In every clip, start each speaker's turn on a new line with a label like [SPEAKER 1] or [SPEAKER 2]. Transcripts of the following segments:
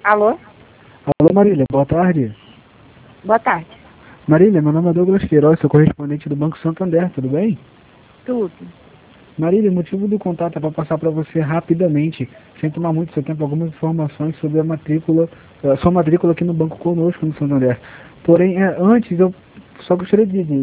[SPEAKER 1] Alô?
[SPEAKER 2] Alô, Marília, boa tarde.
[SPEAKER 1] Boa tarde.
[SPEAKER 2] Marília, meu nome é Douglas Queiroz, sou correspondente do Banco Santander, tudo bem?
[SPEAKER 1] Tudo.
[SPEAKER 2] Marília, o motivo do contato é para passar para você rapidamente, sem tomar muito seu tempo, algumas informações sobre a matrícula, sua matrícula aqui no banco conosco no Santander. Porém, antes eu só gostaria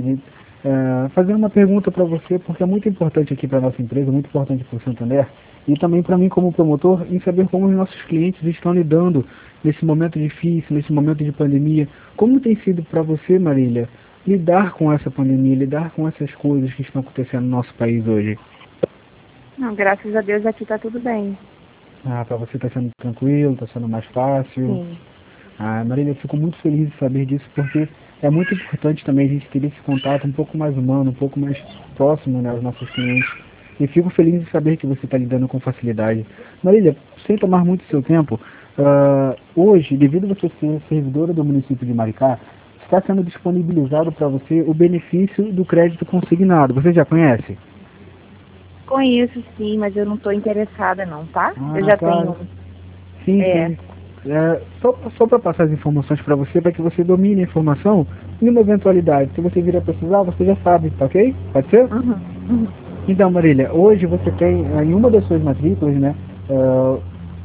[SPEAKER 2] de fazer uma pergunta para você, porque é muito importante aqui para a nossa empresa, muito importante para o Santander, e também para mim como promotor, em saber como os nossos clientes estão lidando nesse momento difícil, nesse momento de pandemia. Como tem sido para você, Marília, lidar com essa pandemia, lidar com essas coisas que estão acontecendo no nosso país hoje?
[SPEAKER 1] Não, graças a Deus aqui tá tudo bem.
[SPEAKER 2] Ah, para você está sendo tranquilo, está sendo mais fácil.
[SPEAKER 1] Sim.
[SPEAKER 2] Ah, Marília, eu fico muito feliz de saber disso, porque é muito importante também a gente ter esse contato um pouco mais humano, um pouco mais próximo, né, aos nossos clientes. E fico feliz de saber que você está lidando com facilidade. Marília, sem tomar muito seu tempo, hoje, devido a você ser servidora do município de Maricá, está sendo disponibilizado para você o benefício do crédito consignado. Você já conhece?
[SPEAKER 1] Conheço sim, mas eu não tô interessada não, tá?
[SPEAKER 2] Ah,
[SPEAKER 1] Eu já
[SPEAKER 2] tá.
[SPEAKER 1] tenho.
[SPEAKER 2] Sim,
[SPEAKER 1] É,
[SPEAKER 2] sim. Só para passar as informações para você, para que você domine a informação, e uma eventualidade, se você vir a precisar, você já sabe, tá ok? Pode ser?
[SPEAKER 1] uhum, uhum.
[SPEAKER 2] Então, Marília, hoje você tem, em uma das suas matrículas, né, eh,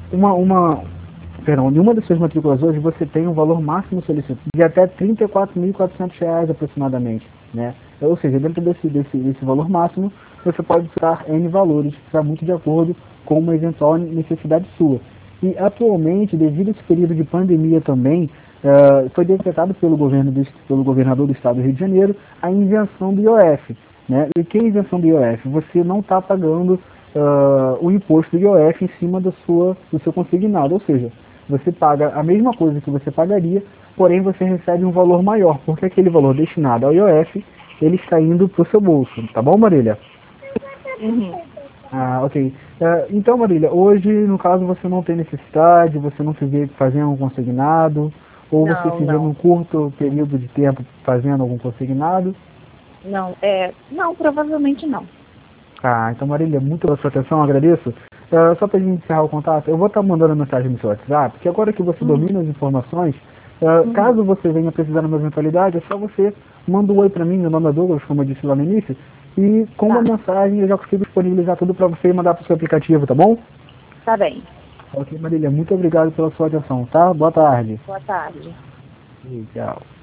[SPEAKER 2] perdão, em uma das suas matrículas hoje você tem um valor máximo solicitado de até R$ 34.400 aproximadamente, né? Ou seja, dentro desse valor máximo, você pode usar N valores, que está muito de acordo com uma eventual necessidade sua. E atualmente, devido a esse período de pandemia também, foi decretado pelo governador do estado do Rio de Janeiro a isenção do IOF. Né? E que é a isenção do IOF? Você não está pagando o imposto do IOF em cima do seu consignado, ou seja, você paga a mesma coisa que você pagaria, porém você recebe um valor maior, porque aquele valor destinado ao IOF, ele está indo para o seu bolso, tá bom, Marília?
[SPEAKER 1] Uhum.
[SPEAKER 2] Ah, ok. Então, Marília, hoje, no caso, você não tem necessidade, você não se vê fazendo um consignado, ou você
[SPEAKER 1] Não,
[SPEAKER 2] se vê num
[SPEAKER 1] não.
[SPEAKER 2] curto período de tempo fazendo algum consignado.
[SPEAKER 1] Não, não, provavelmente não.
[SPEAKER 2] Ah, então, Marília, muito pela sua atenção, agradeço. Só para a gente encerrar o contato, eu vou estar mandando mensagem no seu WhatsApp, porque agora que você
[SPEAKER 1] Uhum,
[SPEAKER 2] domina as informações,
[SPEAKER 1] uhum.
[SPEAKER 2] caso você venha precisar de uma eventualidade, é só você manda um oi para mim, meu nome é Douglas, como eu disse lá no início, e com uma
[SPEAKER 1] Tá,
[SPEAKER 2] mensagem eu já consigo disponibilizar tudo para você e mandar para o seu aplicativo, tá bom?
[SPEAKER 1] tá bem.
[SPEAKER 2] Ok, Marília, muito obrigado pela sua atenção, tá? Boa tarde.
[SPEAKER 1] Boa tarde.
[SPEAKER 2] E tchau.